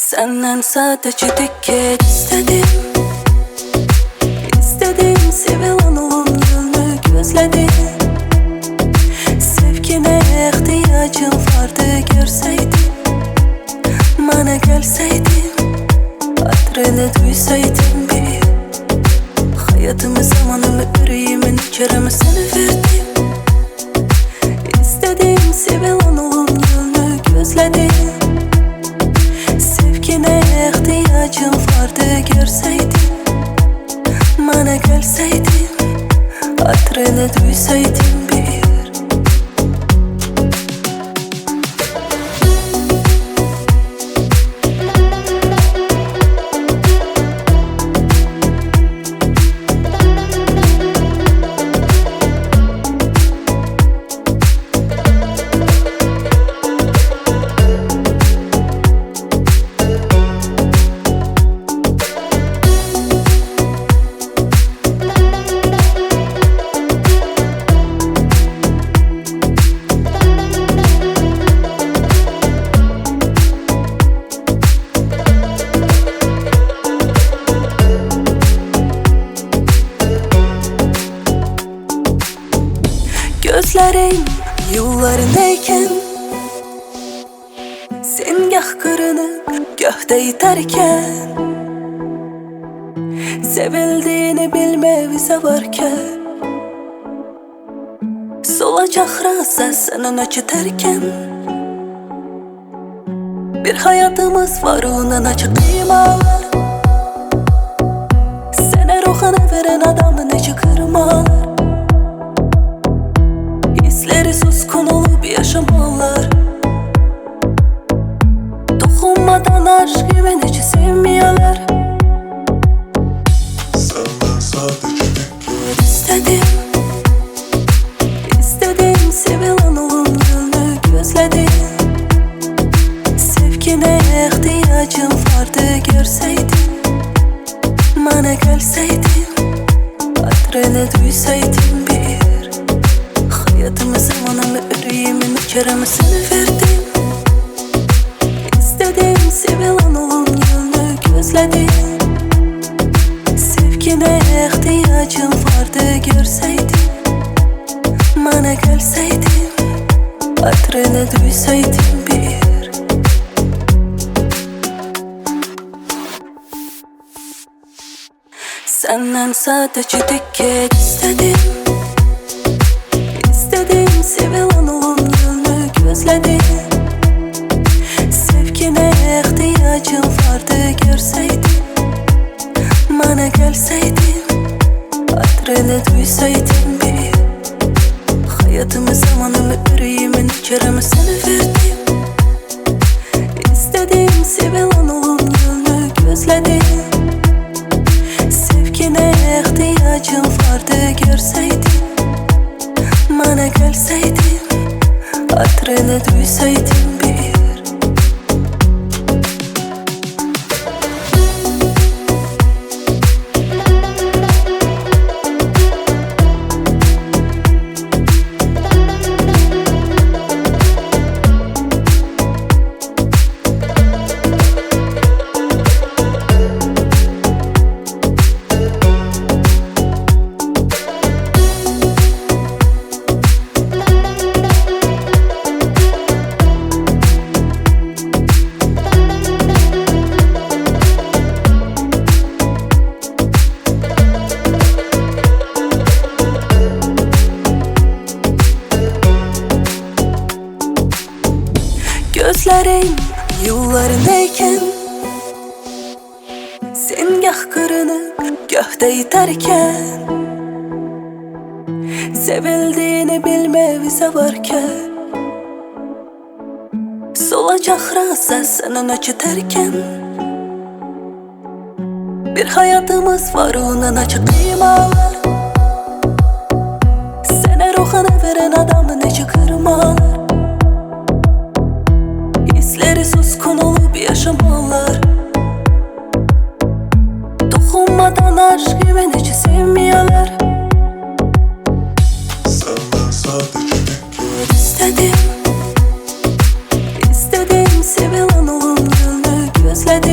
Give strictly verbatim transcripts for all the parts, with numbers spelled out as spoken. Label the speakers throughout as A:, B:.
A: Senden sadece dikkat istedim. İstedim sevilen olum gülünü gözledim. Sevgine ihtiyacım vardı görseydim. Bana gelseydin, adreni duysaydım bir. Hayatımı, zamanımı, yüreğimin içerimi sana verdim. İstedim sevilen olum gülünü gözledim. Sevgine ihtiyacım vardı görseydim. Bana gelseydin, adreni duysaydım bir. Gözlerim yollarındayken, sen gah kırınıp göhte iterken, sevildiğini bilme bize varken, solacak rasa senin açıterken, bir hayatımız var onun açık imalar. Sana ruhunu veren adamın içi kırmalar. Hisleri suskun olup yaşamalar. Dokunmadan aşk gibi hiç sevmiyorlar.
B: Senden sadece dikkat
A: İstedim, istedim sevilen olum gülünü gözledim. Sevgine ihtiyacım vardı görseydim. Bana gelseydin, adreni duysaydım bir. Hayatımı, zamanımı, yüreğimin içerimi sana verdim. İstedim sevilen olum gülünü gözledim. Sevgine ihtiyacım vardı görseydim. Bana gelseydin, adreni duysaydım bir. Senden sadece dikkat istedim. İstedim sevilen olum gülünü gözledim. Sevgine ihtiyacım vardı görseydim. Bana gelseydin, adreni duysaydım bir. Hayatımı, zamanımı, yüreğimin içerimi sana verdim. İstedim sevilen olum gülünü gözledim. Sevgine ihtiyacım vardı görseydim. Bana gelseydin, adreni duysaydım bir. Gözlerim yollarındayken, sen gah kırınıp göhte iterken, sevildiğini bilme bize varken, solacak rasa senin açıterken, bir hayatımız var onun açık imalar. Sana ruhunu veren adamın içi kırmalar. Hisleri suskun olup yaşamalar. Dokunmadan aşk gibi hiç sevmiyorlar.
B: Senden sadece dikkat
A: İstedim, istedim sevilen olum gülünü gözledim.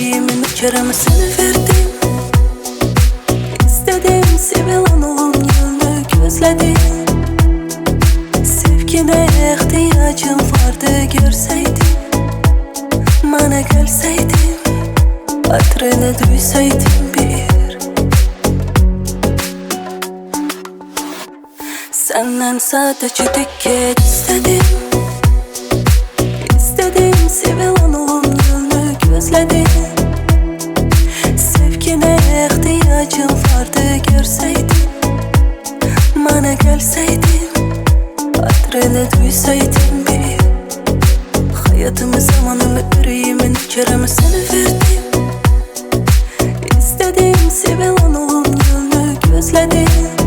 A: yüreğimin uçarımı sana verdim. İstedim sevilen olum yolunu gözledim. Sevgine ihtiyacım vardı görseydin, bana gelseydin, hatırını duysaydın bir. Senden sadece dikkat istedim. İstedim sevilen olum yolunu gözledim. Sevgine ihtiyacım vardı görseydin, bana gelseydin, hatırını duysaydın bir. Hayatımı, zamanımı, yüreğimin uçarımı sana verdim. İstedim sevilen olum yolunu gözledim.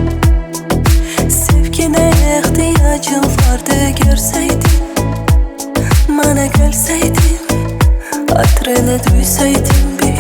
A: Sevgine ihtiyacım vardı görseydin, bana gelseydin, hatırını duysaydın bir.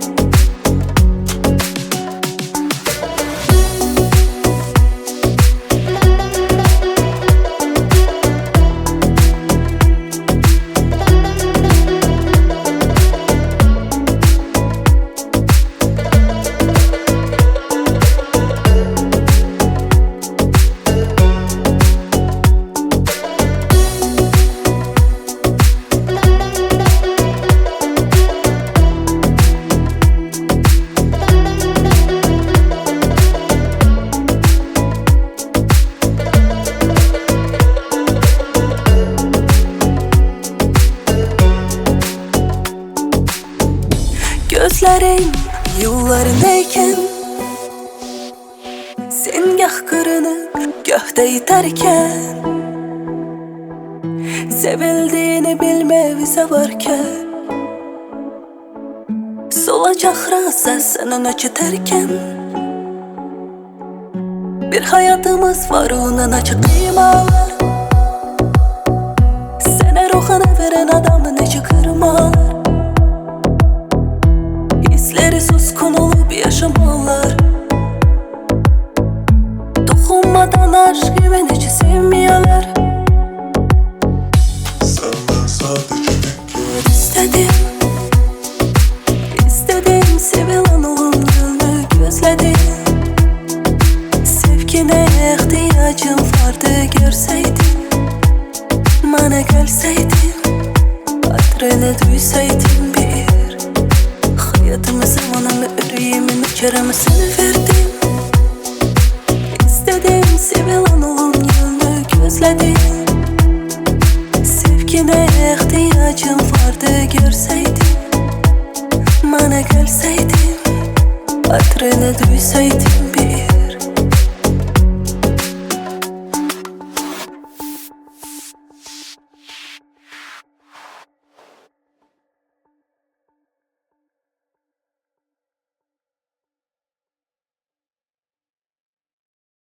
A: Gözlerim yollarındayken, sen gah kırınıp gah iterken, sevildiğini bilmevize varken, solacak rasa senin açıterken, bir hayatımız var onun açık imalar. Sana ruhunu veren adamın içi kırmalar. Hisleri suskun olup yaşamalar. Dokunmadan aşk güven hiç sevmiyorlar.
B: Senden sadece dikkat
A: İstedim, istedim sevilen olum yolunu gözledim. Sevgine ihtiyacım vardı görseydin, bana gelseydin, hatırını duysaydın bir. Hayatımı, zamanımı, yüreğimin uçarımı sana verdim. İstedim sevilen olum yolunu gözledim. Sevgine ihtiyacım vardı görseydin, bana gelseydin, hatırını duysaydın